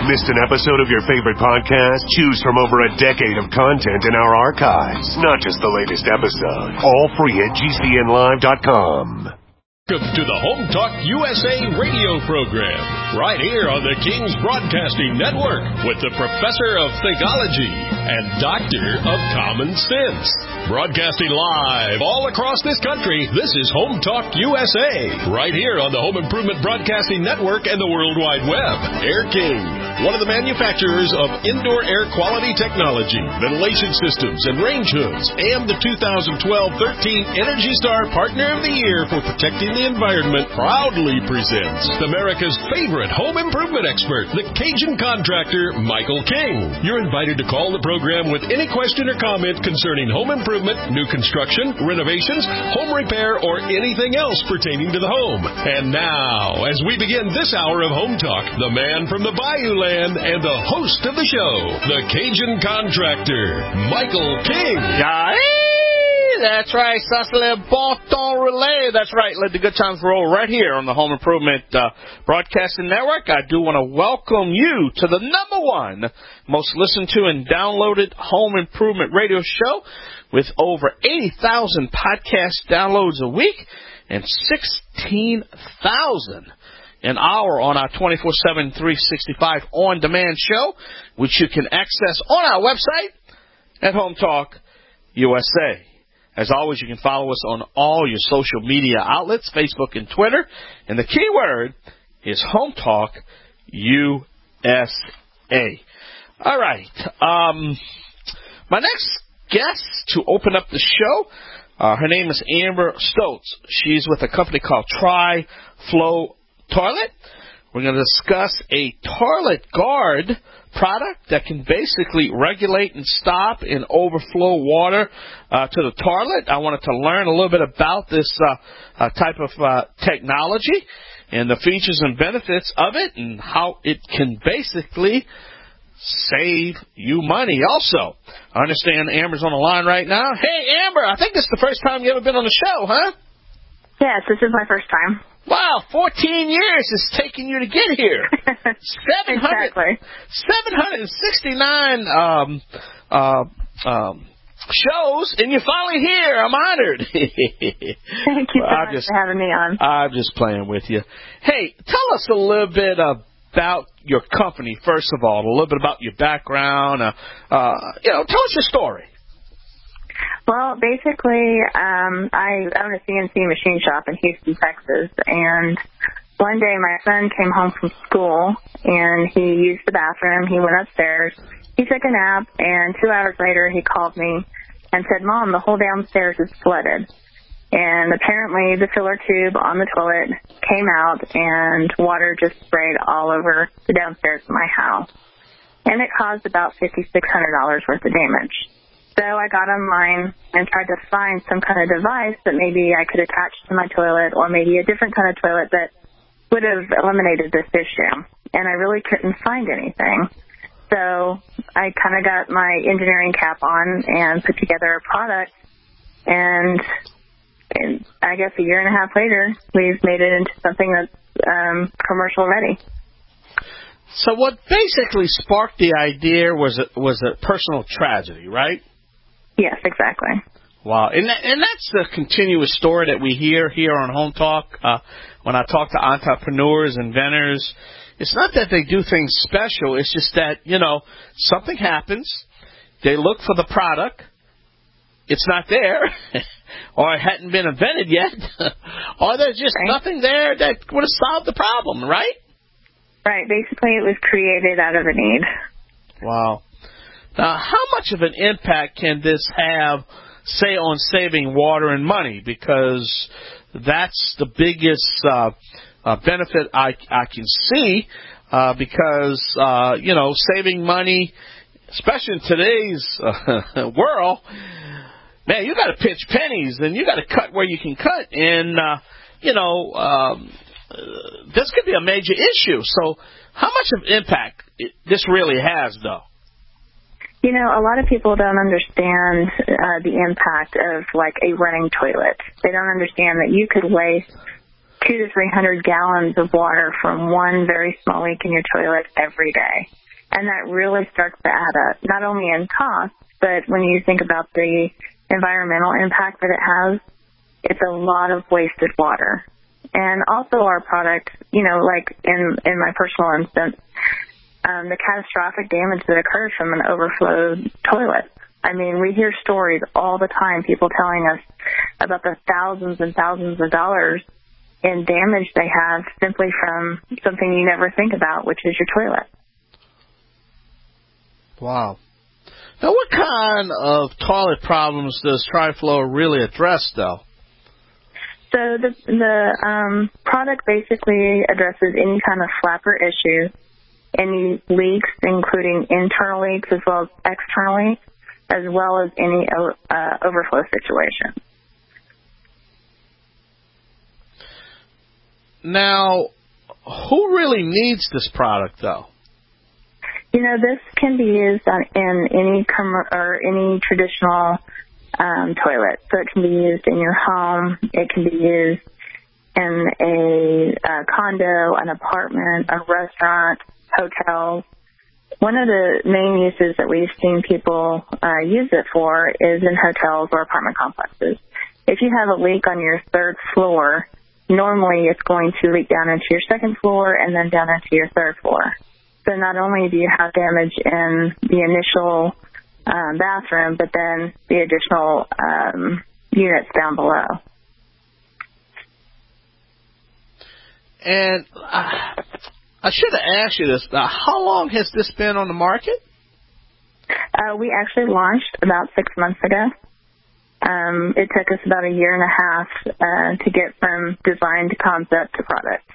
Missed an episode of your favorite podcast? Choose from over a decade of content in our archives, not just the latest episode. All free at GCNlive.com. Welcome to the Home Talk USA radio program, right here on the King's Broadcasting Network, with the Professor of Thingology and Doctor of Common Sense. Broadcasting live all across this country, this is Home Talk USA, right here on the Home Improvement Broadcasting Network and the World Wide Web. Air King, one of the manufacturers of indoor air quality technology, ventilation systems, and range hoods, and the 2012-13 Energy Star Partner of the Year for protecting the environment, proudly presents America's favorite home improvement expert, the Cajun contractor, Michael King. You're invited to call the program with any question or comment concerning home improvement, new construction, renovations, home repair, or anything else pertaining to the home. And now, as we begin this hour of Home Talk, the man from the Bayou Land and the host of the show, the Cajun contractor, Michael King. That's right, ça c'est le bon temps relais. That's right, let the good times roll right here on the Home Improvement Broadcasting Network. I do want to welcome you to the #1 most listened to and downloaded home improvement radio show with over 80,000 podcast downloads a week and 16,000 an hour on our 24/7, 365 on-demand show, which you can access on our website at Home Talk USA. As always, you can follow us on all your social media outlets, Facebook and Twitter. And the key word is Home Talk USA. All right. My next guest to open up the show, her name is Amber Stoltz. She's with a company called Tri-Flow Toilet. We're going to discuss a toilet guard product that can basically regulate and stop and overflow water to the toilet. I wanted to learn a little bit about this type of technology and the features and benefits of it and how it can basically save you money also. I understand Amber's on the line right now. Hey, Amber, I think this is the first time you've ever been on the show, huh? Yes, this is my first time. Wow, 14 years it's taken you to get here. 769 shows, and you're finally here. I'm honored. Thank you so much for having me on. I'm just playing with you. Hey, tell us a little bit about your company, first of all, a little bit about your background. Tell us your story. Well, basically, I own a CNC machine shop in Houston, Texas, and one day my son came home from school, and he used the bathroom. He went upstairs. He took a nap, and 2 hours later he called me and said, "Mom, the whole downstairs is flooded." And apparently the filler tube on the toilet came out, and water just sprayed all over the downstairs of my house. And it caused about $5,600 worth of damage. So I got online and tried to find some kind of device that maybe I could attach to my toilet, or maybe a different kind of toilet that would have eliminated this issue. And I really couldn't find anything. So I kind of got my engineering cap on and put together a product. And I guess a year and a half later, we've made it into something that's commercial ready. So what basically sparked the idea was a personal tragedy, right? Yes, exactly. Wow. And that's the continuous story that we hear here on Home Talk. When I talk to entrepreneurs, inventors, it's not that they do things special. It's just that, something happens. They look for the product. It's not there. Or it hadn't been invented yet. Or there's just nothing there that would have solved the problem, right? Right. Basically, it was created out of a need. Wow. Now, how much of an impact can this have, say, on saving water and money? Because that's the biggest benefit I can see. Because saving money, especially in today's world, man, you got to pinch pennies and you got to cut where you can cut, and this could be a major issue. So how much of impact this really has, though? A lot of people don't understand the impact of, like, a running toilet. They don't understand that you could waste 200 to 300 gallons of water from one very small leak in your toilet every day. And that really starts to add up, not only in cost, but when you think about the environmental impact that it has, it's a lot of wasted water. And also our product, like in my personal instance, the catastrophic damage that occurs from an overflowed toilet. I mean, we hear stories all the time, people telling us about the thousands and thousands of dollars in damage they have simply from something you never think about, which is your toilet. Wow. Now, what kind of toilet problems does TriFlow really address, though? So the product basically addresses any kind of flapper issue, any leaks, including internal leaks as well as external leaks, as well as any overflow situation. Now, who really needs this product, though? This can be used in any traditional toilet. So it can be used in your home. It can be used in a condo, an apartment, a restaurant, hotels. One of the main uses that we've seen people use it for is in hotels or apartment complexes. If you have a leak on your third floor, normally it's going to leak down into your second floor and then down into your third floor. So not only do you have damage in the initial bathroom, but then the additional units down below. And I should have asked you this. How long has this been on the market? We actually launched about 6 months ago. It took us about a year and a half to get from design to concept to product.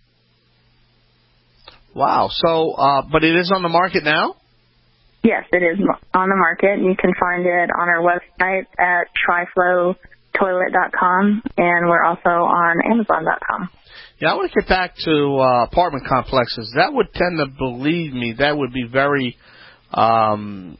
Wow. So, but it is on the market now? Yes, it is on the market. You can find it on our website at triflowtoilet.com, and we're also on Amazon.com. Yeah, I want to get back to apartment complexes. That would tend to, believe me, that would be very, a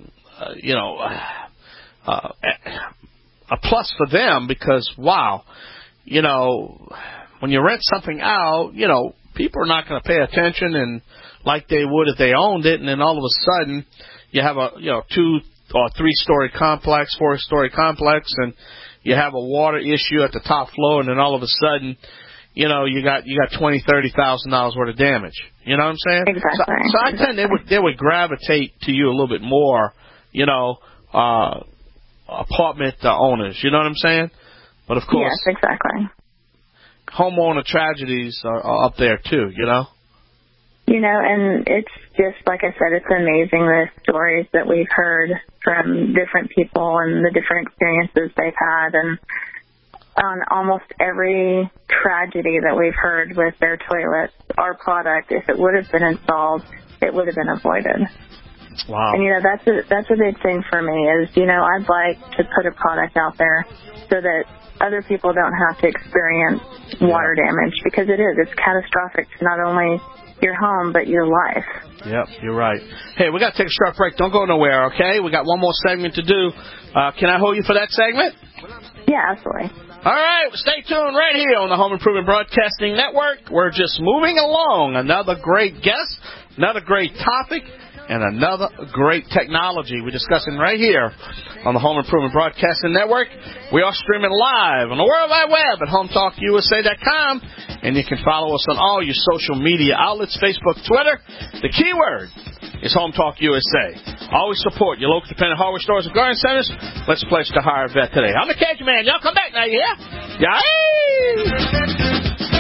plus for them because, wow, when you rent something out, people are not going to pay attention and like they would if they owned it, and then all of a sudden you have a 2 or 3-story complex, 4-story complex, and you have a water issue at the top floor, and then all of a sudden, you got $20,000-$30,000 worth of damage. You know what I'm saying? Exactly. So I think they would gravitate to you a little bit more, apartment owners. You know what I'm saying? But of course, yes, exactly. Homeowner tragedies are up there too. And it's just, like I said, it's amazing the stories that we've heard from different people and the different experiences they've had. And on almost every tragedy that we've heard with their toilets, our product, if it would have been installed, it would have been avoided. Wow. And, that's a big thing for me is, I'd like to put a product out there so that other people don't have to experience water damage because it's catastrophic to not only your home, but your life. Yep, you're right. Hey, we got to take a short break. Don't go nowhere, okay? We got one more segment to do. Can I hold you for that segment? Yeah, absolutely. All right, stay tuned right here on the Home Improvement Broadcasting Network. We're just moving along. Another great guest, another great topic, and another great technology we're discussing right here on the Home Improvement Broadcasting Network. We are streaming live on the World Wide Web at HomeTalkUSA.com, and you can follow us on all your social media outlets, Facebook, Twitter. The keyword is Home Talk USA. Always support your local dependent hardware stores and garden centers. Let's pledge to hire a vet today. I'm the Cajun Man. Y'all come back now, yeah? Yeah.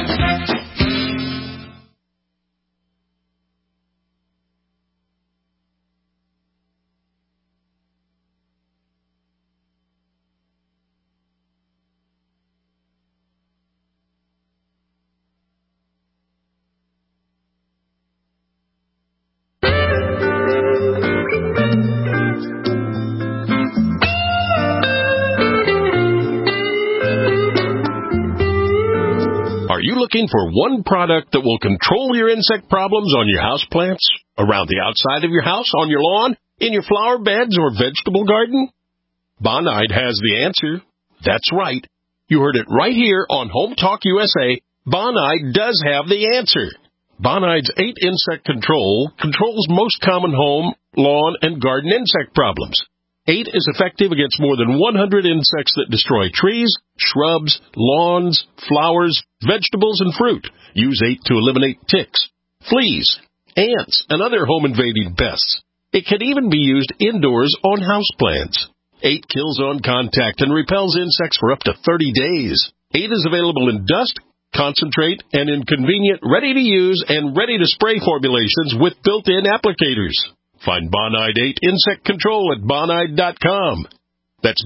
Are you looking for one product that will control your insect problems on your houseplants, around the outside of your house, on your lawn, in your flower beds or vegetable garden? Bonide has the answer. That's right. You heard it right here on Home Talk USA Bonide does have the answer. Bonide's 8 insect control controls most common home, lawn, and garden insect problems. 8 is effective against more than 100 insects that destroy trees, shrubs, lawns, flowers, vegetables, and fruit. Use 8 to eliminate ticks, fleas, ants, and other home-invading pests. It can even be used indoors on houseplants. 8 kills on contact and repels insects for up to 30 days. 8 is available in dust, concentrate, and in convenient, ready-to-use and ready-to-spray formulations with built-in applicators. Find Bonide 8 Insect Control at Bonide.com. That's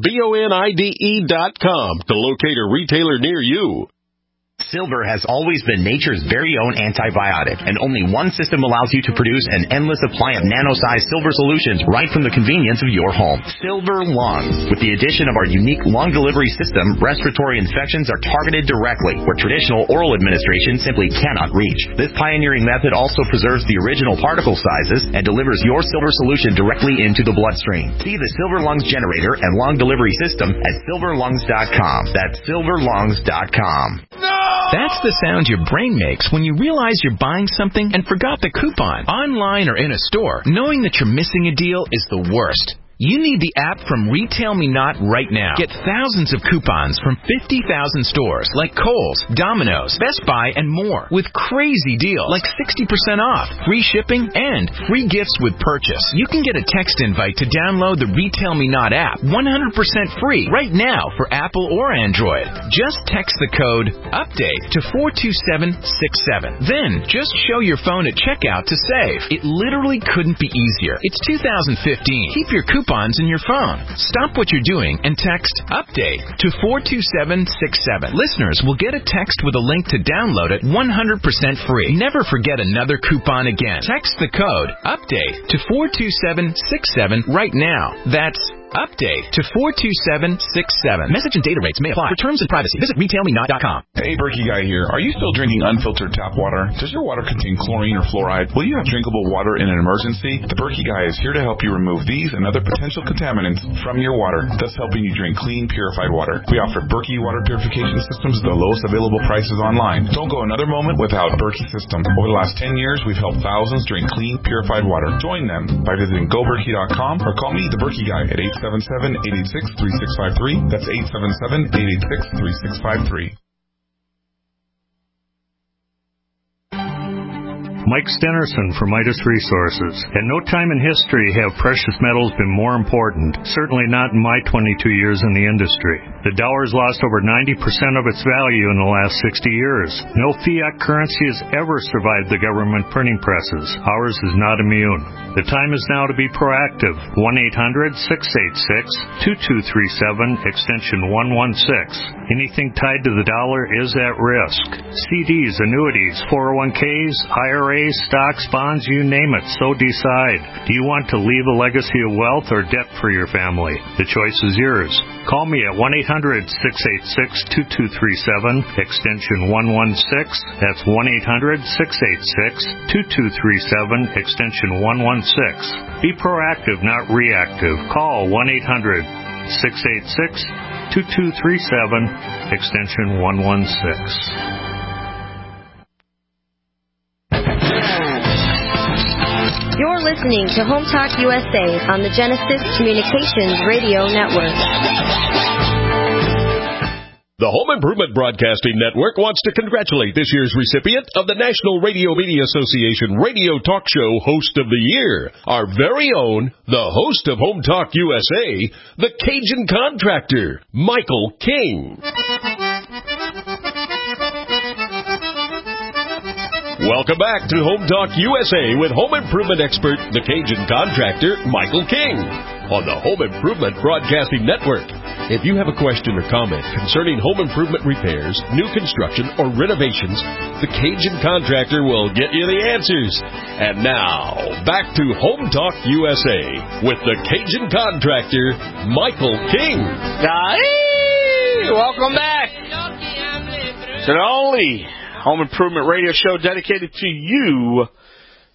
BONIDE.com to locate a retailer near you. Silver has always been nature's very own antibiotic, and only one system allows you to produce an endless supply of nano-sized silver solutions right from the convenience of your home. Silver Lungs. With the addition of our unique lung delivery system, respiratory infections are targeted directly, where traditional oral administration simply cannot reach. This pioneering method also preserves the original particle sizes and delivers your silver solution directly into the bloodstream. See the Silver Lungs generator and lung delivery system at silverlungs.com. That's silverlungs.com. That's the sound your brain makes when you realize you're buying something and forgot the coupon. Online or in a store, knowing that you're missing a deal is the worst. You need the app from Retail Me Not right now. Get thousands of coupons from 50,000 stores like Kohl's, Domino's, Best Buy, and more with crazy deals like 60% off, free shipping, and free gifts with purchase. You can get a text invite to download the Retail Me Not app 100% free right now for Apple or Android. Just text the code UPDATE to 42767. Then just show your phone at checkout to save. It literally couldn't be easier. It's 2015. Keep your coupons in your phone. Stop what you're doing and text UPDATE to 42767. Listeners will get a text with a link to download it 100% free. Never forget another coupon again. Text the code UPDATE to 42767 right now. That's UPDATE to 42767. Message and data rates may apply. For terms and privacy, visit retailmenot.com. Hey, Berkey Guy here. Are you still drinking unfiltered tap water? Does your water contain chlorine or fluoride? Will you have drinkable water in an emergency? The Berkey Guy is here to help you remove these and other potential contaminants from your water, thus helping you drink clean, purified water. We offer Berkey water purification systems at the lowest available prices online. Don't go another moment without a Berkey system. Over the last 10 years, we've helped thousands drink clean, purified water. Join them by visiting goberkey.com or call me, the Berkey Guy, at 877-886-3653. That's 877-886-3653. Mike Stenerson from Midas Resources. At no time in history have precious metals been more important, certainly not in my 22 years in the industry. The dollar's lost over 90% of its value in the last 60 years. No fiat currency has ever survived the government printing presses. Ours is not immune. The time is now to be proactive. 1-800-686-2237, extension 116. Anything tied to the dollar is at risk. CDs, annuities, 401ks, IRAs, stocks, bonds, you name it, so decide. Do you want to leave a legacy of wealth or debt for your family? The choice is yours. Call me at 1-800-686-2237, extension 116. That's 1-800-686-2237, extension 116. Be proactive, not reactive. Call 1-800-686-2237, extension 116. You're listening to Home Talk USA on the Genesis Communications Radio Network. The Home Improvement Broadcasting Network wants to congratulate this year's recipient of the National Radio Media Association Radio Talk Show Host of the Year, our very own, the host of Home Talk USA, the Cajun Contractor, Michael King. Welcome back to Home Talk USA with home improvement expert, the Cajun Contractor, Michael King, on the Home Improvement Broadcasting Network. If you have a question or comment concerning home improvement repairs, new construction, or renovations, the Cajun Contractor will get you the answers. And now, back to Home Talk USA with the Cajun Contractor, Michael King. Hey, welcome back to the only home improvement radio show dedicated to you,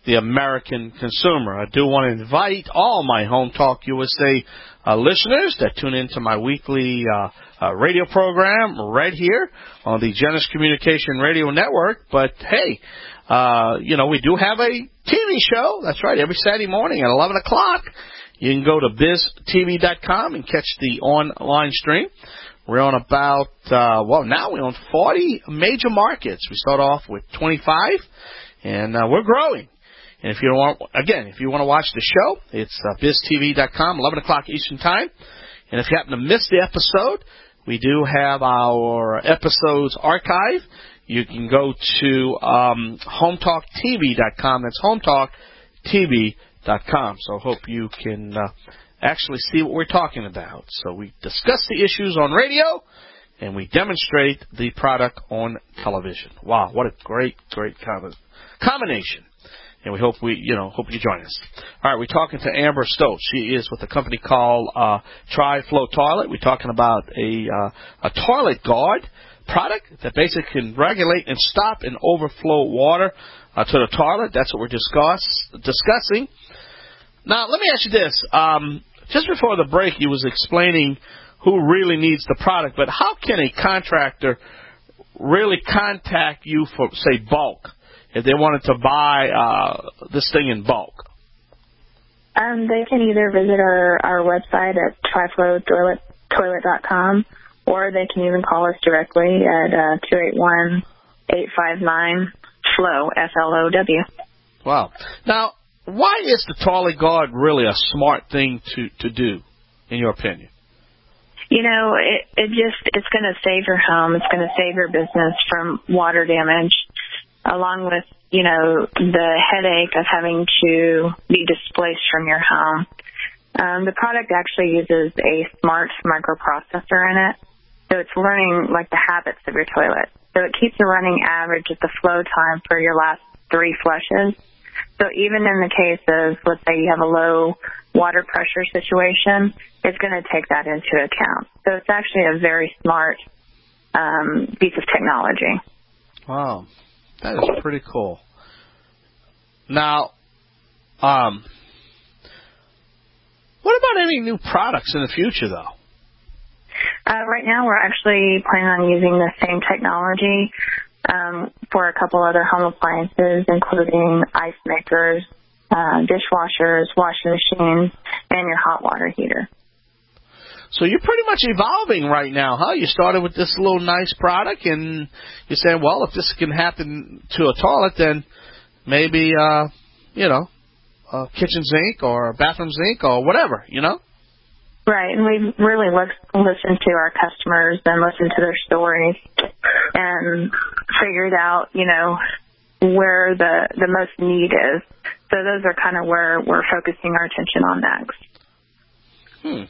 the American consumer. I do want to invite all my Home Talk USA listeners that tune into my weekly radio program right here on the Genesis Communication Radio Network. But, hey, we do have a TV show. That's right, every Saturday morning at 11 o'clock. You can go to biztv.com and catch the online stream. We're on about, now we're on 40 major markets. We start off with 25, and we're growing. And if you want to watch the show, it's biztv.com, 11 o'clock Eastern Time. And if you happen to miss the episode, we do have our episodes archive. You can go to hometalktv.com. That's hometalktv.com. So I hope you can actually see what we're talking about. So we discuss the issues on radio, and we demonstrate the product on television. Wow, what a great combination. And we hope you join us. All right, we're talking to Amber Stoltz. She is with a company called Tri-Flow Toilet. We're talking about a toilet guard product that basically can regulate and stop and overflow water to the toilet. That's what we're discussing. Now, let me ask you this. Just before the break, you was explaining who really needs the product, but how can a contractor really contact you for, say, bulk, if they wanted to buy this thing in bulk? They can either visit our website at triflowtoilet.com, or they can even call us directly at 281-859-FLOW, FLOW. Wow. Now, why is the toilet guard really a smart thing to do, in your opinion? It's going to save your home. It's going to save your business from water damage, along with, the headache of having to be displaced from your home. The product actually uses a smart microprocessor in it, so it's learning, the habits of your toilet. So it keeps a running average of the flow time for your last 3 flushes. So even in the case of, let's say you have a low water pressure situation, it's going to take that into account. So it's actually a very smart piece of technology. Wow. That is pretty cool. Now, what about any new products in the future, though? Right now, we're actually planning on using the same technology for a couple other home appliances, including ice makers, dishwashers, washing machines, and your hot water heater. So you're pretty much evolving right now, huh? You started with this little nice product, and you're saying, well, if this can happen to a toilet, then maybe, a kitchen sink or a bathroom sink or whatever, Right, and we've really listened to our customers and listened to their stories and figured out, where the most need is. So those are kind of where we're focusing our attention on next.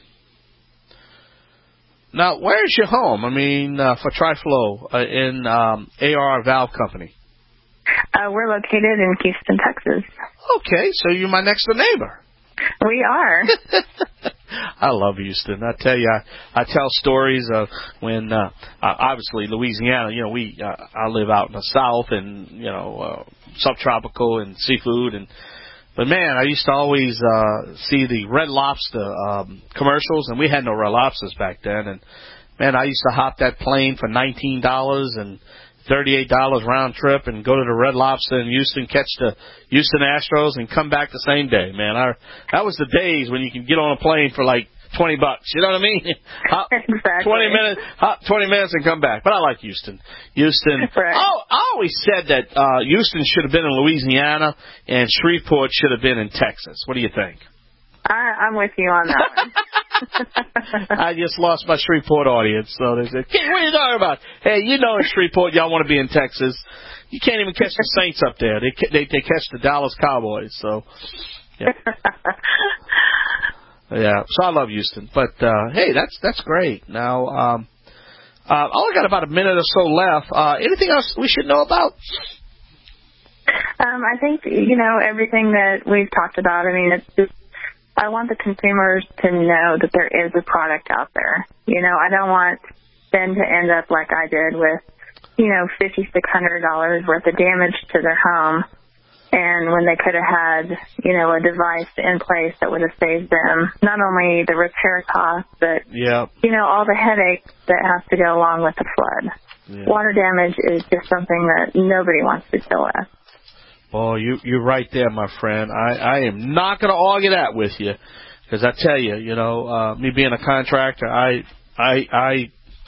Now, where's your home? For Tri-Flow in AR Valve Company. We're located in Houston, Texas. Okay, so you're my next door neighbor. We are. I love Houston. I tell you, I tell stories of when, obviously, Louisiana, I live out in the South and, subtropical and seafood. But, man, I used to always see the Red Lobster commercials, and we had no Red Lobsters back then. And, man, I used to hop that plane for $19 and $38 round trip and go to the Red Lobster in Houston, catch the Houston Astros, and come back the same day, man. That was the days when you could get on a plane for like $20. You know what I mean? Exactly. 20 minutes and come back. But I like Houston. Right. I always said that Houston should have been in Louisiana and Shreveport should have been in Texas. What do you think? I'm with you on that one. I just lost my Shreveport audience, so they said, "Hey, what are you talking about? Hey, in Shreveport, y'all want to be in Texas. You can't even catch the Saints up there. They catch the Dallas Cowboys." So, yeah. Yeah. So I love Houston, but hey, that's great. Now, I only got about a minute or so left. Anything else we should know about? I think everything that we've talked about. It's just, I want the consumers to know that there is a product out there. I don't want them to end up like I did with, $5,600 worth of damage to their home And when they could have had, a device in place that would have saved them not only the repair costs, but, all the headache that has to go along with the flood. Yeah. Water damage is just something that nobody wants to deal with. Oh, you're right there, my friend. I am not going to argue that with you, because I tell you, me being a contractor, I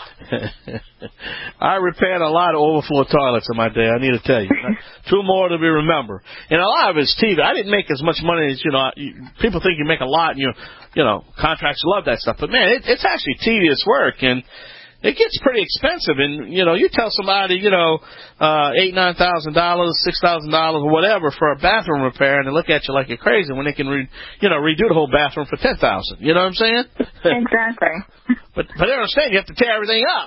I repaired a lot of overflow toilets in my day, I need to tell you. 2 more to be remembered. And a lot of it's TV. I didn't make as much money as, people think you make a lot, and contractors love that stuff. But, man, it's actually tedious work, and it gets pretty expensive. And, you tell somebody, $8,000, $9,000, $6,000 or whatever for a bathroom repair, and they look at you like you're crazy when they can, redo the whole bathroom for $10,000. You know what I'm saying? Exactly. But they don't understand. You have to tear everything up,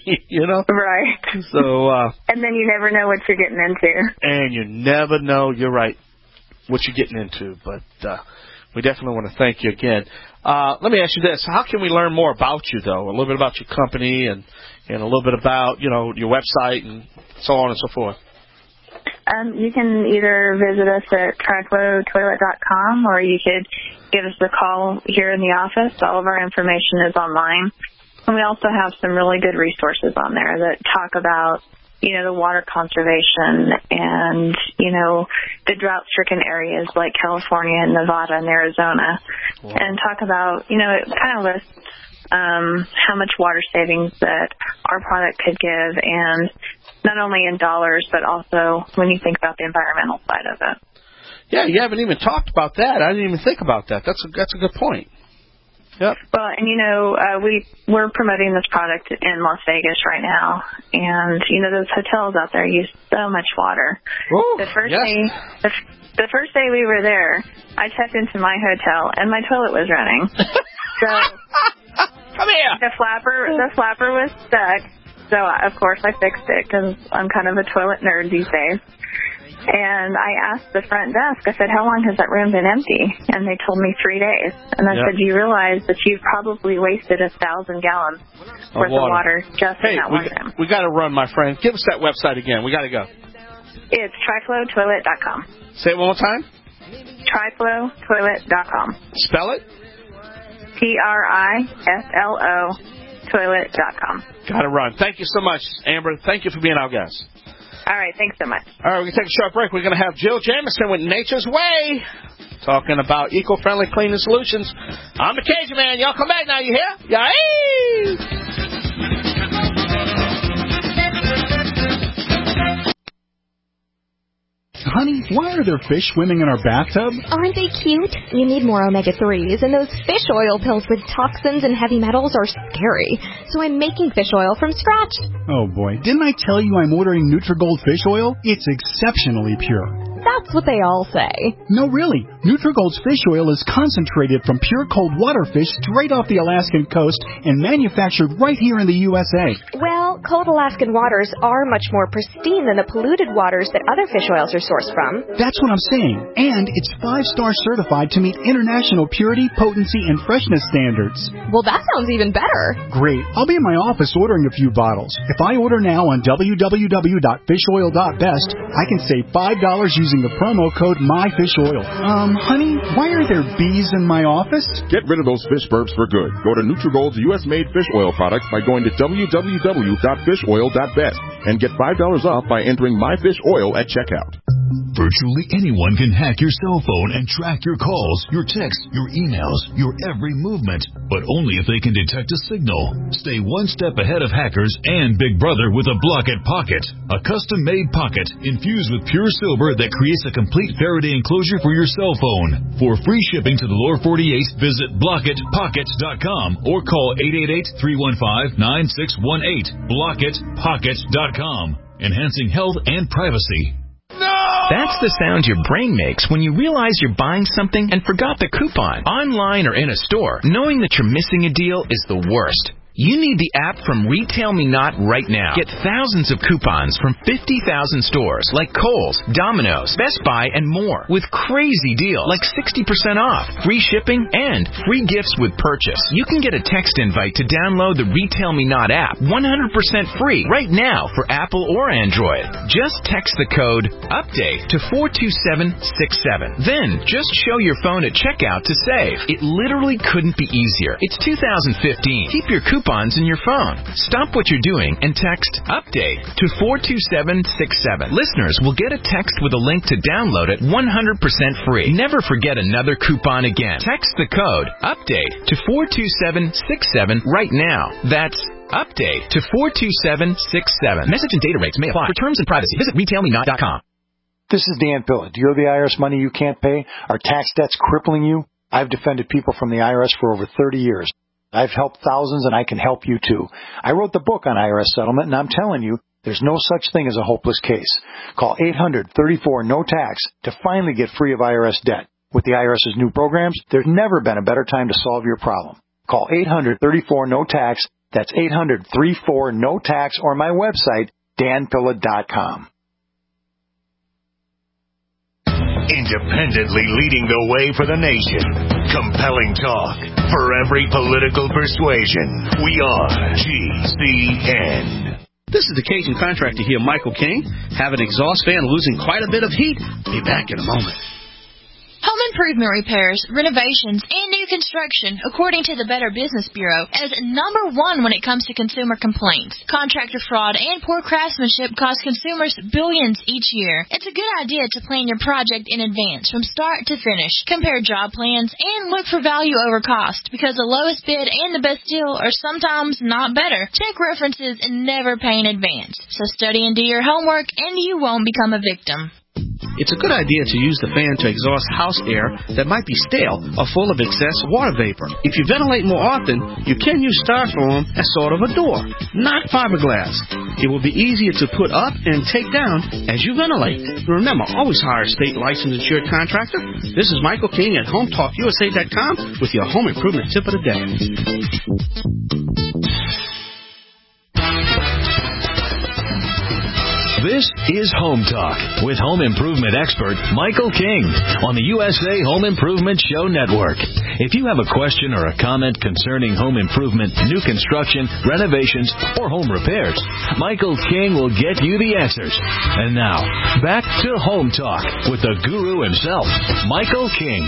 Right. So. And then you never know what you're getting into. And you never know, you're right, what you're getting into. But we definitely want to thank you again. Let me ask you this. How can we learn more about you, though? A little bit about your company and a little bit about, your website and so on and so forth. You can either visit us at TriFlowToilet.com, or you could give us a call here in the office. All of our information is online. And we also have some really good resources on there that talk about, the water conservation and, the drought-stricken areas like California and Nevada and Arizona. Wow. And talk about, it kind of lists how much water savings that our product could give, and not only in dollars, but also when you think about the environmental side of it. Yeah, you haven't even talked about that. I didn't even think about that. That's a good point. Yep. Well, and we're promoting this product in Las Vegas right now, and those hotels out there use so much water. Ooh, the first day we were there, I checked into my hotel and my toilet was running. So come here. The flapper was stuck. So of course I fixed it because I'm kind of a toilet nerd these days. And I asked the front desk, I said, how long has that room been empty? And they told me 3 days. And I said, do you realize that you've probably wasted 1,000 gallons worth of water just in that one room? We got to run, my friend. Give us that website again. We got to go. It's TriFlowToilet.com. Say it one more time. TriFlowToilet.com. Spell it? TRIFLO toilet.com. Got to run. Thank you so much, Amber. Thank you for being our guest. All right, thanks so much. All right, we're going to take a short break. We're going to have Jill Jamison with Nature's Way talking about eco-friendly cleaning solutions. I'm the Cajun Man. Y'all come back now, you hear? Yay! Honey, why are there fish swimming in our bathtub? Aren't they cute? You need more omega-3s, and those fish oil pills with toxins and heavy metals are scary. So I'm making fish oil from scratch. Oh boy, didn't I tell you I'm ordering Nutrigold fish oil? It's exceptionally pure. That's what they all say. No, really. Nutrigold's fish oil is concentrated from pure cold water fish straight off the Alaskan coast and manufactured right here in the USA. Well, cold Alaskan waters are much more pristine than the polluted waters that other fish oils are sourced from. That's what I'm saying. And it's 5-star certified to meet international purity, potency, and freshness standards. Well, that sounds even better. Great. I'll be in my office ordering a few bottles. If I order now on www.fishoil.best, I can save $5 using the promo code MyFishOil. Honey, why are there bees in my office? Get rid of those fish burps for good. Go to Nutrigold's U.S.-made fish oil products by going to www.fishoil.best and get $5 off by entering MyFishOil at checkout. Virtually anyone can hack your cell phone and track your calls, your texts, your emails, your every movement, but only if they can detect a signal. Stay one step ahead of hackers and Big Brother with a Block-It Pocket, a custom-made pocket infused with pure silver that creates a complete Faraday enclosure for your cell phone. For free shipping to the lower 48, visit blockitpocket.com or call 888-315-9618. blockitpocket.com, enhancing health and privacy. That's the sound your brain makes when you realize you're buying something and forgot the coupon. Online or in a store, knowing that you're missing a deal is the worst. You need the app from Retail Me Not right now. Get thousands of coupons from 50,000 stores like Kohl's, Domino's, Best Buy, and more with crazy deals like 60% off, free shipping, and free gifts with purchase. You can get a text invite to download the Retail Me Not app 100% free right now for Apple or Android. Just text the code UPDATE to 42767. Then just show your phone at checkout to save. It literally couldn't be easier. It's 2015. Keep your coupons in your phone. Stop what you're doing and text UPDATE to 42767. Listeners will get a text with a link to download it 100% free. Never forget another coupon again. Text the code UPDATE to 42767 right now. That's UPDATE to 42767. Message and data rates may apply. For terms and privacy, visit retailmenot.com. This is Dan Pilla. Do you owe the IRS money you can't pay? Are tax debts crippling you? I've defended people from the IRS for over 30 years. I've helped thousands, and I can help you too. I wrote the book on IRS settlement, and I'm telling you, there's no such thing as a hopeless case. Call 800-34-NO-TAX to finally get free of IRS debt. With the IRS's new programs, there's never been a better time to solve your problem. Call 800-34-NO-TAX. That's 800-34-NO-TAX, or my website, danpilla.com. Independently leading the way for the nation. Compelling talk for every political persuasion. We are GCN. This is the Cajun contractor here, Michael King. Have an exhaust fan losing quite a bit of heat. Be back in a moment. Home improvement repairs, renovations, and new construction, according to the Better Business Bureau, is number one when it comes to consumer complaints. Contractor fraud and poor craftsmanship cost consumers billions each year. It's a good idea to plan your project in advance from start to finish. Compare job plans and look for value over cost, because the lowest bid and the best deal are sometimes not better. Check references and never pay in advance. So study and do your homework, and you won't become a victim. It's a good idea to use the fan to exhaust house air that might be stale or full of excess water vapor. If you ventilate more often, you can use styrofoam as sort of a door, not fiberglass. It will be easier to put up and take down as you ventilate. Remember, always hire a state licensed insured contractor. This is Michael King at HomeTalkUSA.com with your home improvement tip of the day. This is Home Talk with home improvement expert Michael King on the USA Home Improvement Show Network. If you have a question or a comment concerning home improvement, new construction, renovations, or home repairs, Michael King will get you the answers. And now, back to Home Talk with the guru himself, Michael King.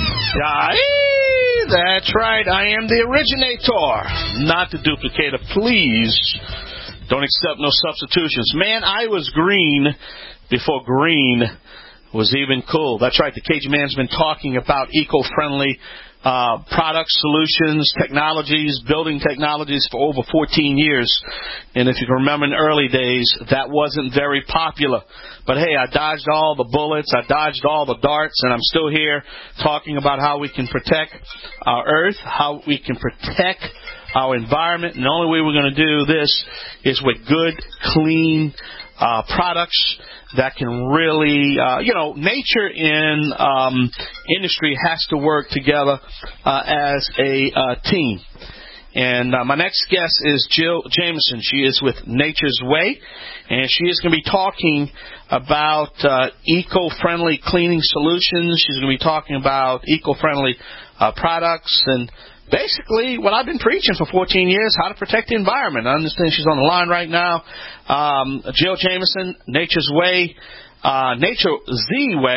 That's right. I am the originator, not the duplicator. Please don't accept no substitutions. Man, I was green before green was even cool. That's right. The Cajun Man's been talking about eco-friendly products, solutions, technologies, building technologies for over 14 years. And if you can remember in the early days, that wasn't very popular. But hey, I dodged all the bullets, I dodged all the darts, and I'm still here talking about how we can protect our earth, how we can protect our environment. And the only way we're going to do this is with good, clean products that can really, nature and industry has to work together as a team. And my next guest is Jill Jameson. She is with Nature's Way, and she is going to be talking about eco-friendly cleaning solutions. She's going to be talking about eco-friendly products and basically what I've been preaching for 14 years, how to protect the environment. I understand she's on the line right now. Jill Jameson, Nature's Way. Nature Z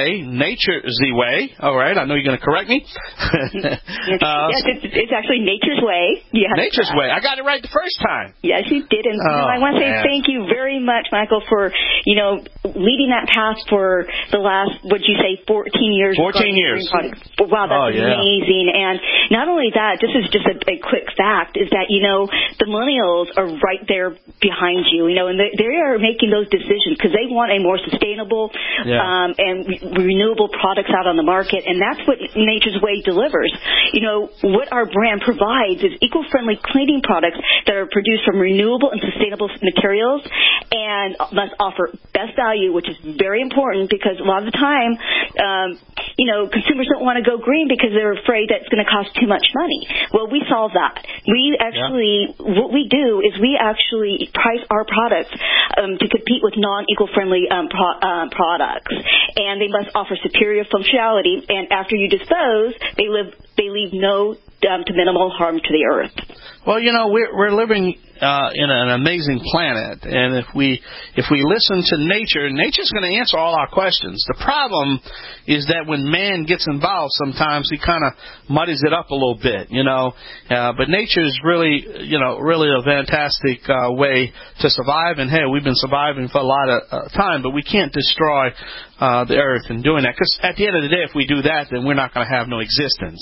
Way. All right, I know you're going to correct me. Yes, it's actually Nature's Way. Nature's Way. I got it right the first time. Yes, you did. And I want to say thank you very much, Michael, for leading that path for the last, what'd you say, 14 years? 14 years. Wow, that's amazing. And not only that, this is just a quick fact, is that, the millennials are right there behind you, and they are making those decisions because they want a more sustainable and renewable products out on the market, and that's what Nature's Way delivers. what our brand provides is eco-friendly cleaning products that are produced from renewable and sustainable materials and must offer best value, which is very important because a lot of the time, consumers don't want to go green because they're afraid that it's going to cost too much money. Well, we solve that. We actually, what we do is we actually price our products to compete with non-eco-friendly products, and they must offer superior functionality. And after you dispose, they leave no to minimal harm to the earth. Well, we're living in an amazing planet, and if we listen to nature, nature's going to answer all our questions. The problem is that when man gets involved, sometimes he kind of muddies it up a little bit, But nature is really a fantastic way to survive. And hey, we've been surviving for a lot of time, but we can't destroy the earth in doing that. Because at the end of the day, if we do that, then we're not going to have no existence,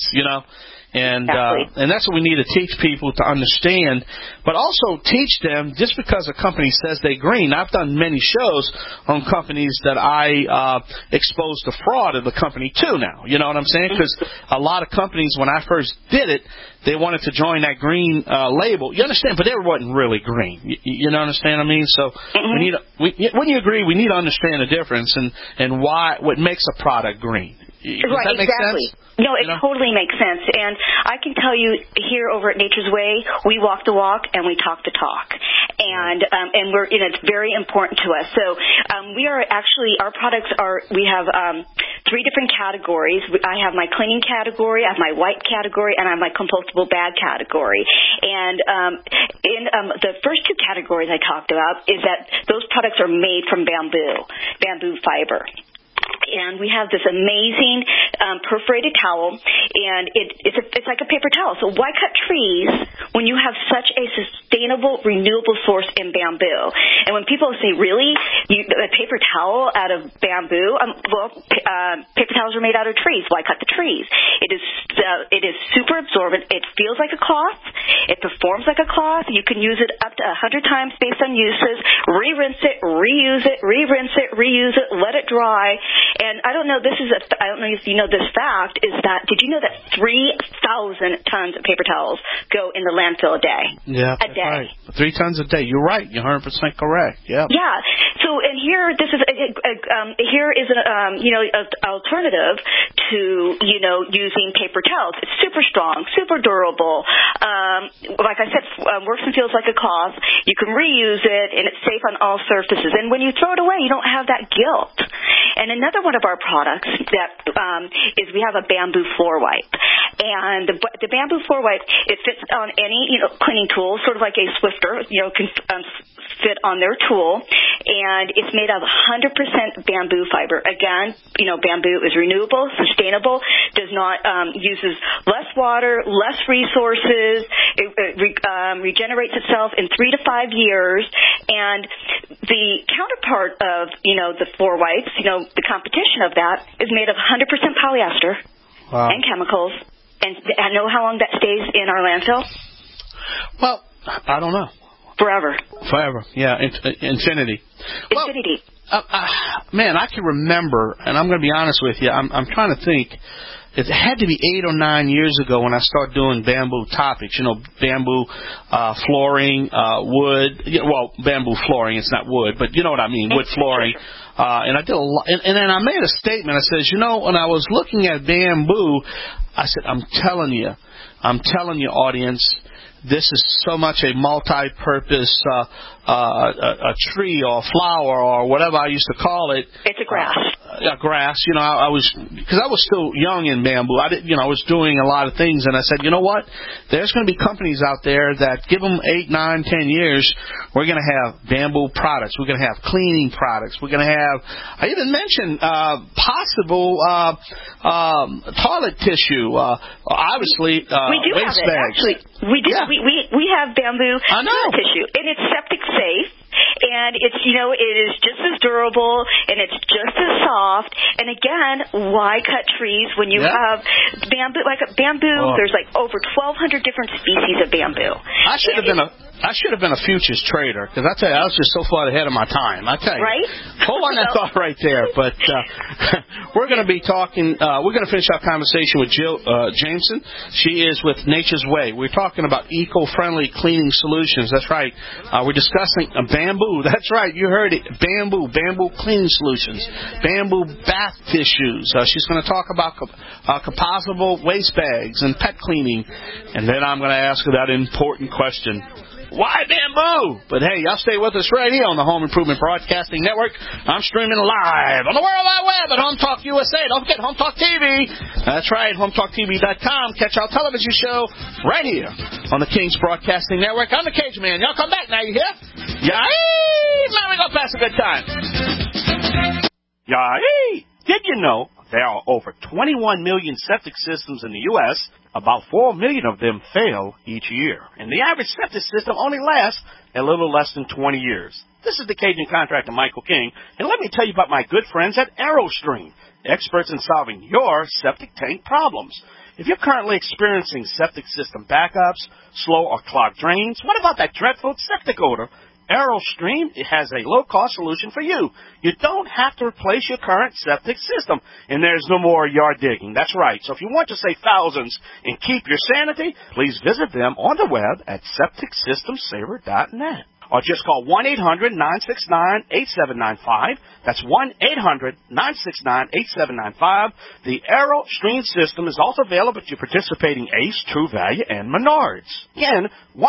And that's what we need to teach people to understand, but also teach them just because a company says they're green. I've done many shows on companies that I exposed to fraud of the company too now. You know what I'm saying? Because a lot of companies, when I first did it, they wanted to join that green label. You understand? But they wasn't really green. You understand what I mean? So wouldn't you agree? We need to understand the difference and what makes a product green. Does that make sense? No, it totally makes sense. And I can tell you here over at Nature's Way, we walk the walk and we talk the talk. And it's very important to us. So we are actually, our products we have 3 different categories. I have my cleaning category, I have my wipe category, and I have my compostable bag category. And in the first 2 categories I talked about is that those products are made from bamboo fiber. And we have this amazing perforated towel, and it's like a paper towel. So why cut trees when you have such a sustainable, renewable source in bamboo? And when people say, really, a paper towel out of bamboo? Paper towels are made out of trees. Why cut the trees? It is super absorbent. It feels like a cloth. It performs like a cloth. You can use it up to 100 times based on uses. Re-rinse it, reuse it, re-rinse it, reuse it, let it dry. And I don't know if you know this fact, is that, did you know that 3,000 tons of paper towels go in the landfill a day? Yeah, a day. Right. 3 tons a day. You're right. You're 100% correct. Yeah. Yeah. So, and here, this is an alternative to using paper towels. It's super strong, super durable. Like I said, works and feels like a cloth. You can reuse it, and it's safe on all surfaces. And when you throw it away, you don't have that guilt. And another one of our products that is we have a bamboo floor wipe. And the bamboo floor wipe, it fits on any cleaning tool, sort of like a Swiffer, can fit on their tool. And it's made of 100% bamboo fiber. Again, bamboo is renewable, sustainable, does not uses less water, less resources. It regenerates itself in 3 to 5 years. And the counterpart of the floor wipes, the competition of that is made of 100% polyester and chemicals. And I know how long that stays in our landfill? Well, I don't know. Forever, yeah. Infinity. Infinity. Well, man, I can remember, and I'm going to be honest with you, I'm trying to think. It had to be 8 or 9 years ago when I started doing bamboo topics, bamboo flooring, wood. Bamboo flooring, it's not wood, but you know what I mean, wood flooring. And I did a lot, and then I made a statement. I said, when I was looking at bamboo, I said, I'm telling you, audience, this is so much a multi-purpose a tree or a flower or whatever I used to call it. It's a grass. Grass. I was still young in bamboo. I was doing a lot of things, and I said, you know what? There's going to be companies out there that give them 8, 9, 10 years. We're going to have bamboo products. We're going to have cleaning products. We're going to have. I even mentioned possible toilet tissue. Obviously, we do waste have it. bags. Actually, we do. Yeah. We have bamboo toilet tissue, and it's septic safe. and it's, you know, it is just as durable and it's just as soft. And again, why cut trees when you have bamboo? Like bamboo, there's like over 1,200 different species of bamboo. I should have been a futures trader, because I tell you, I was just so far ahead of my time. I tell you, right? Hold on that thought right there. But we're going to be talking. We're going to finish our conversation with Jill Jameson. She is with Nature's Way. We're talking about eco-friendly cleaning solutions. That's right. We're discussing bamboo. That's right. You heard it. Bamboo cleaning solutions. Bamboo bath tissues. She's going to talk about composable waste bags and pet cleaning. And then I'm going to ask her that important question. Why bamboo? But hey, y'all stay with us right here on the Home Improvement Broadcasting Network. I'm streaming live on the World Wide Web at Home Talk USA. Don't forget Home Talk TV. That's right, HomeTalkTV.com. Catch our television show right here on the Kings Broadcasting Network. I'm the Cage Man. Y'all come back now, you hear? Yay! Now we go pass a good time. Yay! Did you know there are over 21 million septic systems in the U.S.? About 4 million of them fail each year. And the average septic system only lasts a little less than 20 years. This is the Cajun contractor, Michael King. And let me tell you about my good friends at AeroStream, experts in solving your septic tank problems. If you're currently experiencing septic system backups, slow or clogged drains, what about that dreadful septic odor? AeroStream has a low-cost solution for you. You don't have to replace your current septic system, and there's no more yard digging. That's right. So if you want to save thousands and keep your sanity, please visit them on the web at septicsystemsaver.net. Or just call 1-800-969-8795. That's 1-800-969-8795. The AeroStream system is also available at your participating Ace, True Value, and Menards. Again,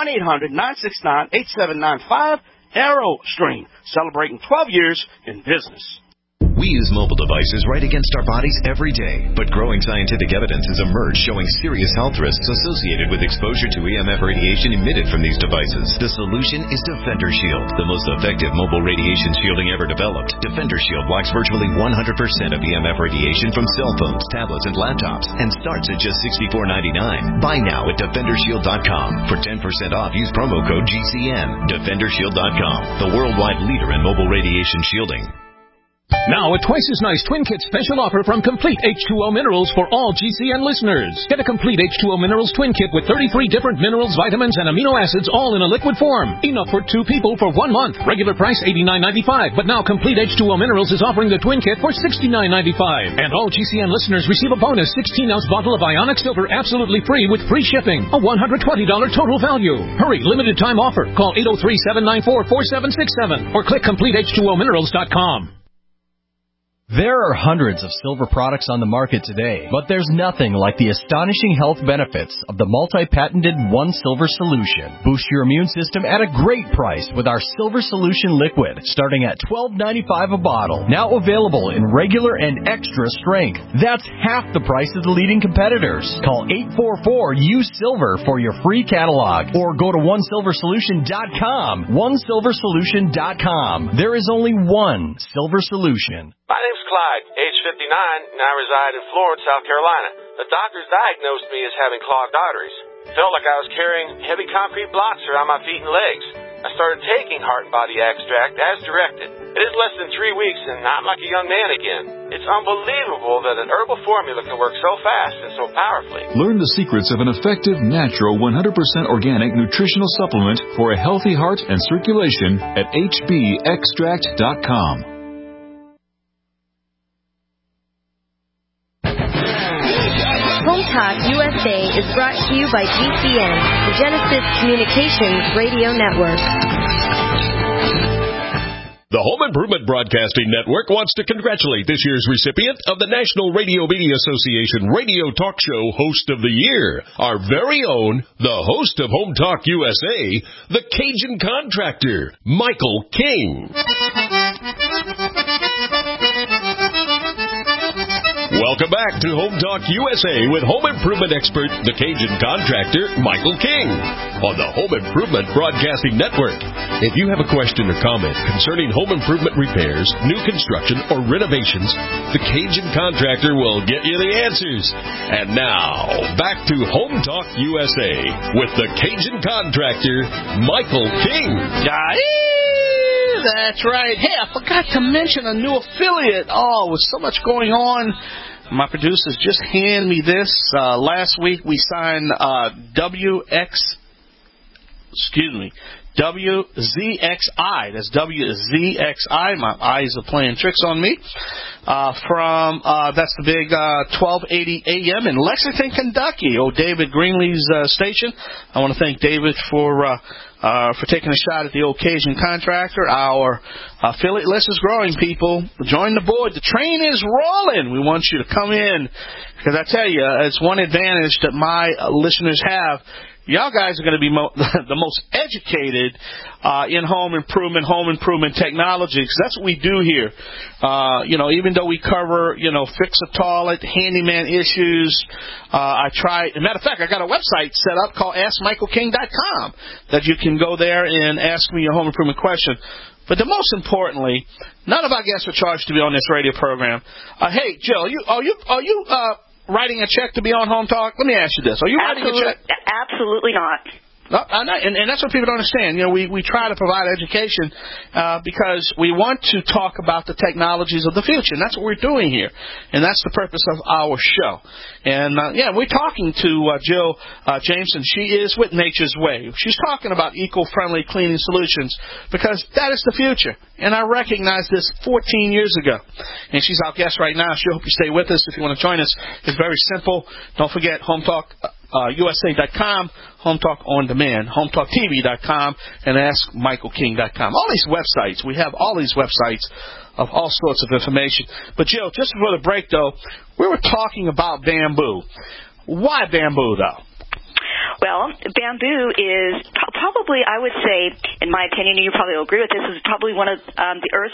1-800-969-8795. AeroStream, celebrating 12 years in business. We use mobile devices right against our bodies every day, but growing scientific evidence has emerged showing serious health risks associated with exposure to EMF radiation emitted from these devices. The solution is Defender Shield, the most effective mobile radiation shielding ever developed. Defender Shield blocks virtually 100% of EMF radiation from cell phones, tablets, and laptops, and starts at just $64.99. Buy now at DefenderShield.com. For 10% off, use promo code GCN. DefenderShield.com, the worldwide leader in mobile radiation shielding. Now, a Twice as Nice Twin Kit special offer from Complete H2O Minerals for all GCN listeners. Get a Complete H2O Minerals Twin Kit with 33 different minerals, vitamins, and amino acids all in a liquid form. Enough for 2 people for 1 month. Regular price $89.95, but now Complete H2O Minerals is offering the Twin Kit for $69.95. And all GCN listeners receive a bonus 16-ounce bottle of Ionic Silver absolutely free with free shipping. A $120 total value. Hurry, limited time offer. Call 803-794-4767 or click CompleteH2OMinerals.com. There are hundreds of silver products on the market today, but there's nothing like the astonishing health benefits of the multi-patented One Silver Solution. Boost your immune system at a great price with our Silver Solution Liquid, starting at $12.95 a bottle. Now available in regular and extra strength. That's half the price of the leading competitors. Call 844-USILVER for your free catalog, or go to OneSilverSolution.com. OneSilverSolution.com. There is only one Silver Solution. My name's Clyde, age 59, and I reside in Florence, South Carolina. The doctors diagnosed me as having clogged arteries. Felt like I was carrying heavy concrete blocks around my feet and legs. I started taking Heart and Body Extract as directed. It is less than 3 weeks, and I'm like a young man again. It's unbelievable that an herbal formula can work so fast and so powerfully. Learn the secrets of an effective, natural, 100% organic nutritional supplement for a healthy heart and circulation at hbextract.com. Home Talk USA is brought to you by GCN, the Genesis Communications Radio Network. The Home Improvement Broadcasting Network wants to congratulate this year's recipient of the National Radio Media Association Radio Talk Show Host of the Year, our very own, the host of Home Talk USA, the Cajun Contractor, Michael King. Welcome back to Home Talk USA with home improvement expert, the Cajun Contractor, Michael King, on the Home Improvement Broadcasting Network. If you have a question or comment concerning home improvement repairs, new construction, or renovations, the Cajun Contractor will get you the answers. And now, back to Home Talk USA with the Cajun Contractor, Michael King. That's right. Hey, I forgot to mention a new affiliate. Oh, with so much going on. My producers just handed me this. Last week we signed WZXI. That's WZXI. My eyes are playing tricks on me. That's the big 1280 AM in Lexington, Kentucky. David Greenlee's station. I want to thank David for taking a shot at the occasion contractor. Our affiliate list is growing, people. Join the board. The train is rolling. We want you to come in because I tell you, it's one advantage that my listeners have. Y'all guys are going to be the most educated in home improvement technology, because that's what we do here. Even though we cover, fix a toilet, handyman issues, as a matter of fact, I got a website set up called AskMichaelKing.com that you can go there and ask me your home improvement question. But the most importantly, none of our guests are charged to be on this radio program. Hey, Jill, are you writing a check to be on Home Talk? Let me ask you this. Are you writing a check? Absolutely not. No, and that's what people don't understand. We try to provide education because we want to talk about the technologies of the future, and that's what we're doing here, and that's the purpose of our show. And we're talking to Jill Jameson. She is with Nature's Way. She's talking about eco-friendly cleaning solutions because that is the future, and I recognized this 14 years ago. And she's our guest right now. She hope you stay with us if you want to join us. It's very simple. Don't forget Home Talk. USA.com, Home Talk On Demand, HomeTalkTV.com, and AskMichaelKing.com. All these websites, we have all these websites of all sorts of information. But, Jill, just before the break, though, we were talking about bamboo. Why bamboo, though? Well, bamboo is probably, I would say, in my opinion, and you probably will agree with this, is probably one of the Earth's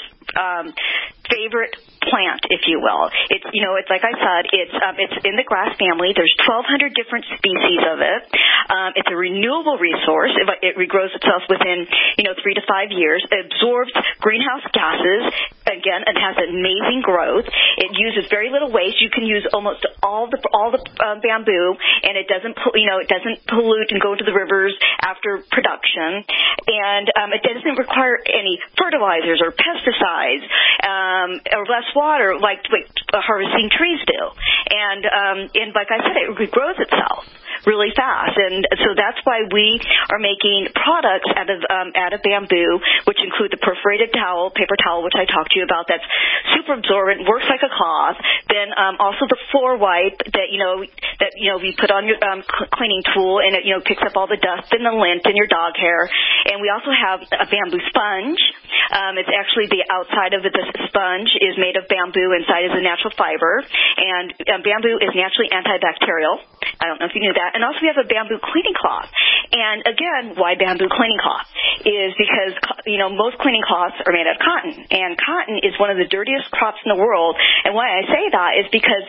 favorite plant, if you will. It's like I said, it's in the grass family. There's 1,200 different species of it. It's a renewable resource. It regrows itself within 3 to 5 years. It absorbs greenhouse gases. Again, it has amazing growth. It uses very little waste. You can use almost all the bamboo, and it doesn't pollute and go into the rivers after production. And it doesn't require any fertilizers or pesticides or less water like harvesting trees do. And like I said, it regrows itself really fast, and so that's why we are making products out of bamboo, which include the perforated paper towel, which I talked to you about. That's super absorbent, works like a cloth. Then also the floor wipe that we put on your cleaning tool, and it picks up all the dust and the lint and your dog hair. And we also have a bamboo sponge. It's actually the outside of the sponge is made of bamboo, inside is a natural fiber, and bamboo is naturally antibacterial. I don't know if you knew that. And also we have a bamboo cleaning cloth. And again, why bamboo cleaning cloth? Is because, most cleaning cloths are made out of cotton. And cotton is one of the dirtiest crops in the world. And why I say that is because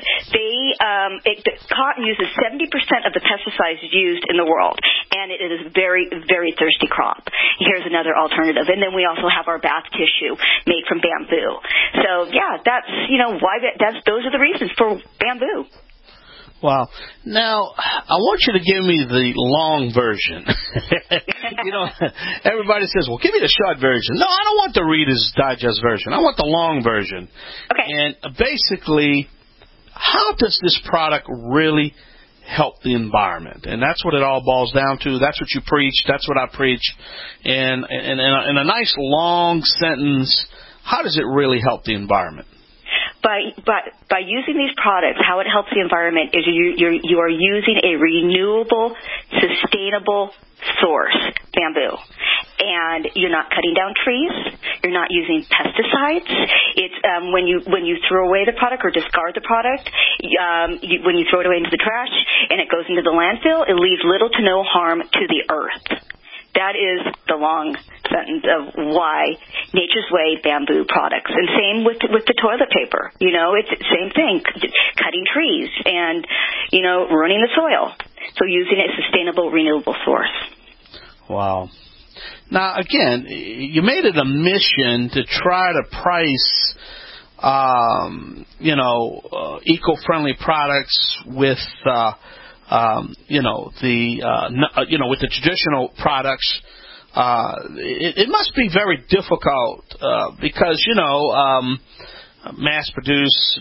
cotton uses 70% of the pesticides used in the world. And it is a very, very thirsty crop. Here's another alternative. And then we also have our bath tissue made from bamboo. So, yeah, that's, those are the reasons for bamboo. Wow. Now, I want you to give me the long version. Everybody says, well, give me the short version. No, I don't want the Reader's Digest version. I want the long version. Okay. And basically, how does this product really help the environment? And that's what it all boils down to. That's what you preach. That's what I preach. And in a nice long sentence, how does it really help the environment? By using these products, how it helps the environment is you are using a renewable, sustainable source, bamboo. And you're not cutting down trees. You're not using pesticides. It's when you throw away the product or discard the product, when you throw it away into the trash and it goes into the landfill, it leaves little to no harm to the earth. That is the long sentence of why Nature's Way bamboo products. And same with the toilet paper. It's the same thing, cutting trees and, ruining the soil. So using a sustainable, renewable source. Wow. Now, again, you made it a mission to try to price, eco-friendly products with with the traditional products it must be very difficult because, mass-produced,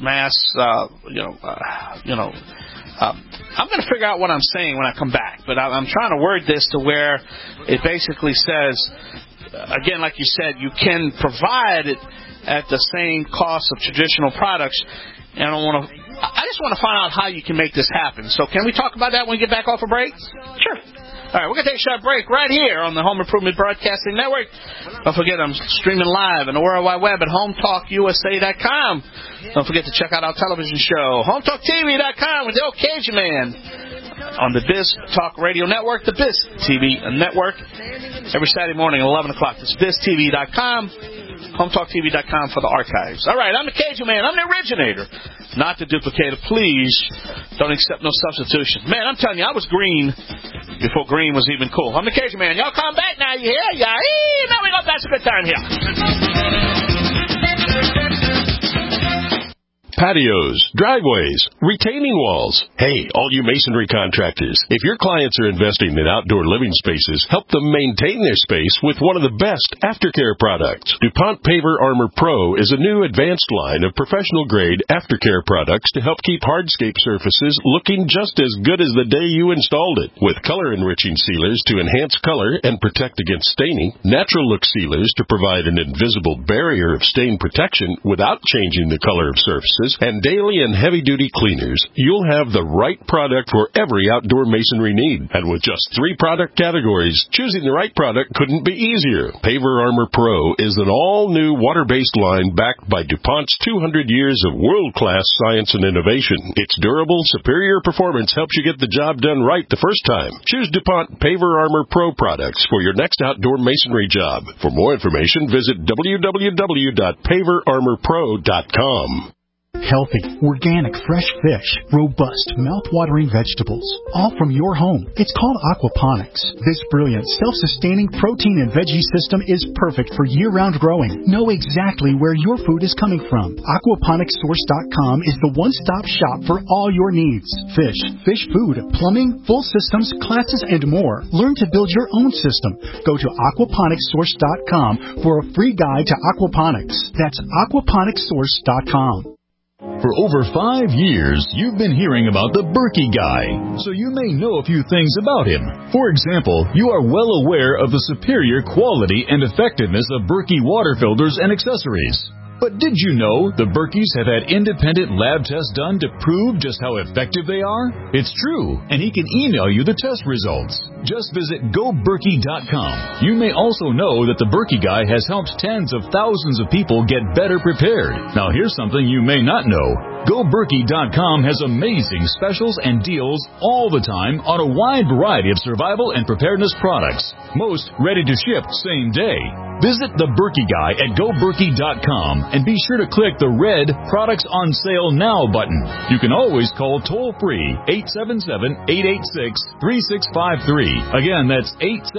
I'm going to figure out what I'm saying when I come back, but I'm trying to word this to where it basically says, again, like you said, you can provide it at the same cost of traditional products, and I just want to find out how you can make this happen. So can we talk about that when we get back off a break? Sure. All right, we're going to take a short break right here on the Home Improvement Broadcasting Network. Don't forget, I'm streaming live on the World Wide Web at HomeTalkUSA.com. Don't forget to check out our television show, HomeTalkTV.com with the old Cajun Man. On the Biz Talk Radio Network, the Biz TV Network. Every Saturday morning at 11 o'clock. That's BizTV.com, HomeTalkTV.com for the archives. All right, I'm the Cajun Man. I'm the originator, not the duplicator. Please don't accept no substitution. Man, I'm telling you, I was green before green was even cool. I'm the Cajun Man. Y'all come back now, you hear? Yeah, now we go. That's a good time here. Patios, driveways, retaining walls. Hey, all you masonry contractors, if your clients are investing in outdoor living spaces, help them maintain their space with one of the best aftercare products. DuPont Paver Armor Pro is a new advanced line of professional-grade aftercare products to help keep hardscape surfaces looking just as good as the day you installed it. With color-enriching sealers to enhance color and protect against staining, natural look sealers to provide an invisible barrier of stain protection without changing the color of surfaces, and daily and heavy-duty cleaners, you'll have the right product for every outdoor masonry need. And with just 3 product categories, choosing the right product couldn't be easier. Paver Armor Pro is an all-new water-based line backed by DuPont's 200 years of world-class science and innovation. Its durable, superior performance helps you get the job done right the first time. Choose DuPont Paver Armor Pro products for your next outdoor masonry job. For more information, visit www.paverarmorpro.com. Healthy, organic, fresh fish, robust, mouth-watering vegetables, all from your home. It's called aquaponics. This brilliant, self-sustaining protein and veggie system is perfect for year-round growing. Know exactly where your food is coming from. Aquaponicssource.com is the one-stop shop for all your needs. Fish, fish food, plumbing, full systems, classes, and more. Learn to build your own system. Go to aquaponicssource.com for a free guide to aquaponics. That's aquaponicssource.com. For over 5 years, you've been hearing about the Berkey Guy, so you may know a few things about him. For example, you are well aware of the superior quality and effectiveness of Berkey water filters and accessories. But did you know the Berkeys have had independent lab tests done to prove just how effective they are? It's true, and he can email you the test results. Just visit GoBerkey.com. You may also know that the Berkey Guy has helped tens of thousands of people get better prepared. Now here's something you may not know. GoBerkey.com has amazing specials and deals all the time on a wide variety of survival and preparedness products. Most ready to ship same day. Visit the Berkey Guy at GoBerkey.com and be sure to click the red Products on Sale Now button. You can always call toll-free 877-886-3653. Again, that's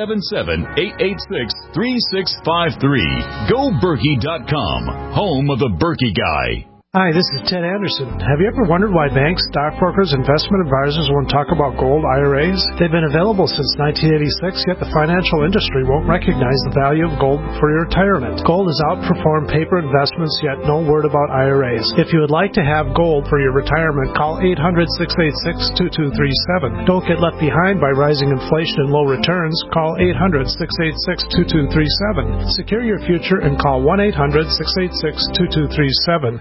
877-886-3653. GoBerkey.com, home of the Berkey Guy. Hi, this is Ted Anderson. Have you ever wondered why banks, stockbrokers, investment advisors won't talk about gold IRAs? They've been available since 1986, yet the financial industry won't recognize the value of gold for your retirement. Gold has outperformed paper investments, yet no word about IRAs. If you would like to have gold for your retirement, call 800-686-2237. Don't get left behind by rising inflation and low returns. Call 800-686-2237. Secure your future and call 1-800-686-2237.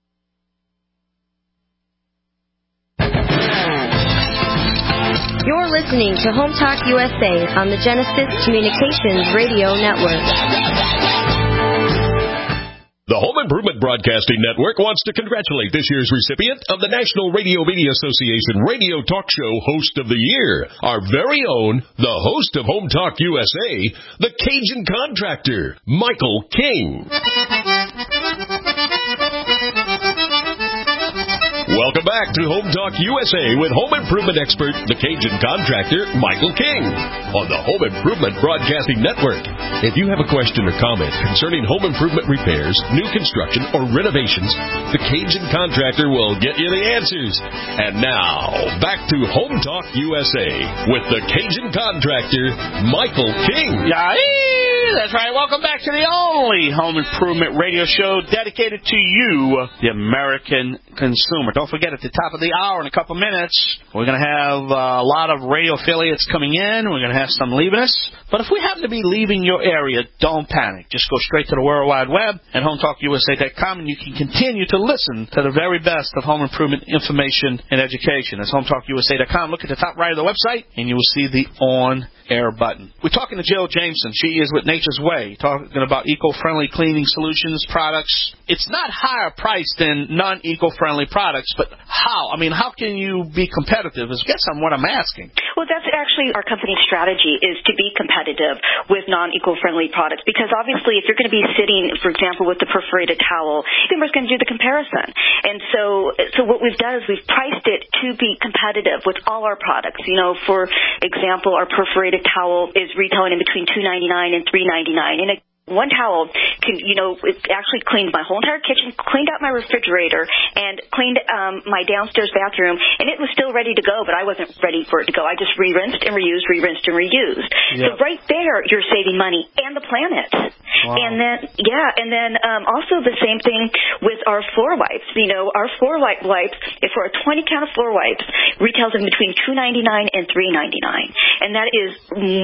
You're listening to Home Talk USA on the Genesis Communications Radio Network. The Home Improvement Broadcasting Network wants to congratulate this year's recipient of the National Radio Media Association Radio Talk Show Host of the Year, our very own, the host of Home Talk USA, the Cajun Contractor, Michael King. Welcome back to Home Talk USA with home improvement expert, the Cajun Contractor, Michael King, on the Home Improvement Broadcasting Network. If you have a question or comment concerning home improvement repairs, new construction, or renovations, the Cajun Contractor will get you the answers. And now, back to Home Talk USA with the Cajun Contractor, Michael King. That's right. Welcome back to the only home improvement radio show dedicated to you, the American consumer. Don't forget, at the top of the hour in a couple minutes, we're going to have a lot of radio affiliates coming in. We're going to have some leaving us. But if we happen to be leaving your area, don't panic. Just go straight to the World Wide Web at HomeTalkUSA.com, and you can continue to listen to the very best of home improvement information and education. That's HomeTalkUSA.com. Look at the top right of the website, and you will see the on-air button. We're talking to Jill Jameson. She is with Nature's Way, talking about eco-friendly cleaning solutions, products. It's not higher priced than non-eco-friendly products, but how? I mean, how can you be competitive? I guess I'm what I'm asking. Well, that's actually our company's strategy, is to be competitive with non-eco-friendly products, because obviously if you're going to be sitting, for example, with the perforated towel, consumer's going to do the comparison. And so what we've done is we've priced it to be competitive with all our products. You know, for example, our perforated towel is retailing in between $2.99 and $3.99, and one towel it actually cleaned my whole entire kitchen, cleaned out my refrigerator, and cleaned my downstairs bathroom, and it was still ready to go, but I wasn't ready for it to go. I just re-rinsed and reused, re-rinsed and reused. Yep. So right there, you're saving money and the planet. Wow. And then also the same thing with our floor wipes. You know, our floor wipes, if for a 20 count of floor wipes, retails in between $2.99 and $3.99, and that is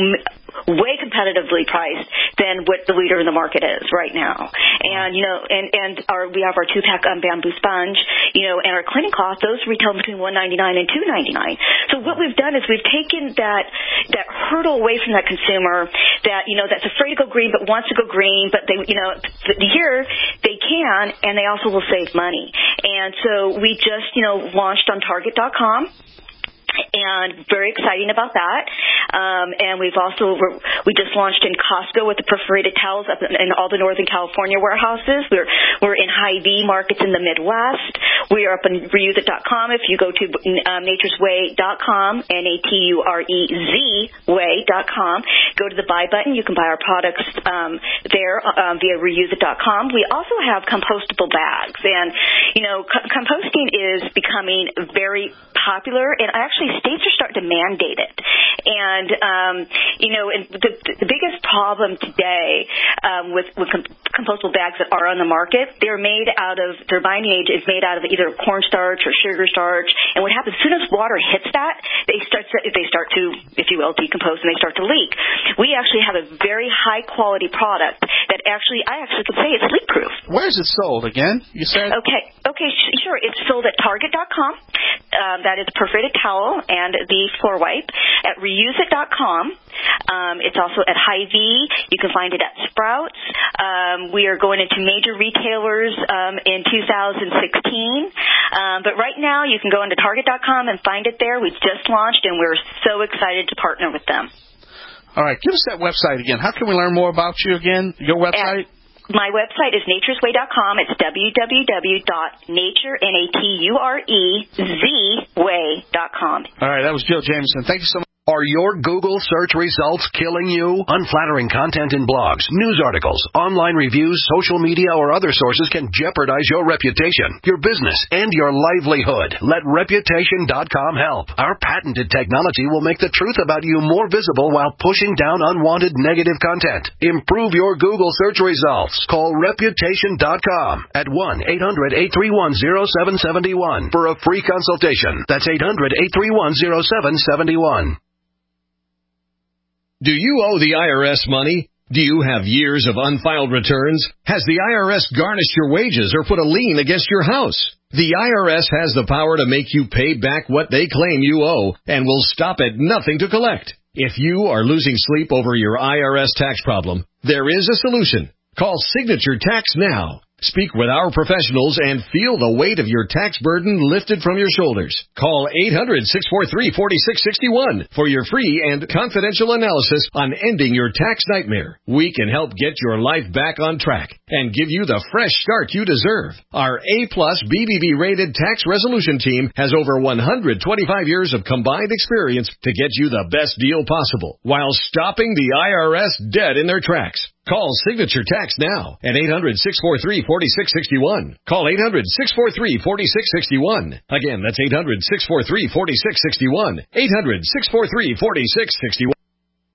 way competitively priced than what the leader in the market is right now. And we have our 2-pack bamboo sponge, and our cleaning cloth, those retail between $1.99 and $2.99. So what we've done is we've taken that hurdle away from that consumer that's afraid to go green but wants to go green, but here they can, and they also will save money. And so we just launched on Target.com. And very exciting about that. And we just launched in Costco with the perforated towels up in all the Northern California warehouses. We're in Hy-Vee markets in the Midwest. We are up on reuseit.com. If you go to naturesway.com, NATUREZ way.com, go to the buy button. You can buy our products there via reuseit.com. We also have compostable bags, and composting is becoming very popular, and actually states are starting to mandate it. And the biggest problem today with compostable bags that are on the market, their binding agent is made out of either cornstarch or sugar starch. And what happens, as soon as water hits that, they start to, if you will, decompose, and they start to leak. We actually have a very high quality product that I actually could say it's leak proof. Where is it sold again? You said? Okay, sure. It's sold at Target.com. That is perforated towel and the floor wipe. At reuseit.com. It's also at Hy-Vee. You can find it at Sprouts. We are going into major retailers in 2016. But right now, you can go into Target.com and find it there. We just launched, and we're so excited to partner with them. All right. Give us that website again. How can we learn more about you again? Your website? My website is naturesway.com. It's www.naturezway.com. All right, that was Jill Jameson. Thank you so much. Are your Google search results killing you? Unflattering content in blogs, news articles, online reviews, social media, or other sources can jeopardize your reputation, your business, and your livelihood. Let Reputation.com help. Our patented technology will make the truth about you more visible while pushing down unwanted negative content. Improve your Google search results. Call Reputation.com at 1-800-831-0771 for a free consultation. That's 800-831-0771. Do you owe the IRS money? Do you have years of unfiled returns? Has the IRS garnished your wages or put a lien against your house? The IRS has the power to make you pay back what they claim you owe and will stop at nothing to collect. If you are losing sleep over your IRS tax problem, there is a solution. Call Signature Tax now. Speak with our professionals and feel the weight of your tax burden lifted from your shoulders. Call 800-643-4661 for your free and confidential analysis on ending your tax nightmare. We can help get your life back on track and give you the fresh start you deserve. Our A-plus BBB rated tax resolution team has over 125 years of combined experience to get you the best deal possible while stopping the IRS dead in their tracks. Call Signature Tax now at 800-643-4661. Call 800-643-4661. Again, that's 800-643-4661. 800-643-4661.